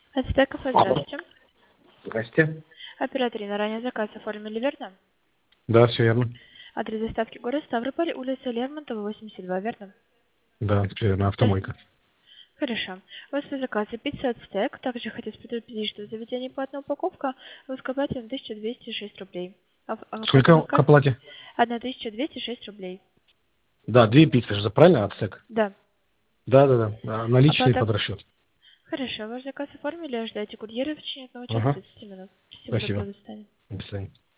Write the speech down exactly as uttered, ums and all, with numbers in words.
Ацтеков, здравствуйте. Здрасте. Оператор, на ранее заказ оформили, верно? Да, все верно. Адрес доставки город Ставрополь, улица Лермонтова, восемьдесят два, верно? Да, все верно, Прос- автомойка. Хорошо. У вас по заказу пицца Ацтек. Также хотел предупредить, что в заведении платная упаковка в ускоплате на тысячу двести шесть рублей. А, в- а по Сколько к заказ оплате? тысяча двести шесть рублей. Да, две пиццы же, правильно, отсек? Да. Да, да, да. Да, наличные Оплата. под расчет. Хорошо. Ваш заказ оформили, ожидайте курьера в течение одного часа Ага, тридцати минут. Всего спасибо. доброго, до свидания. До свидания.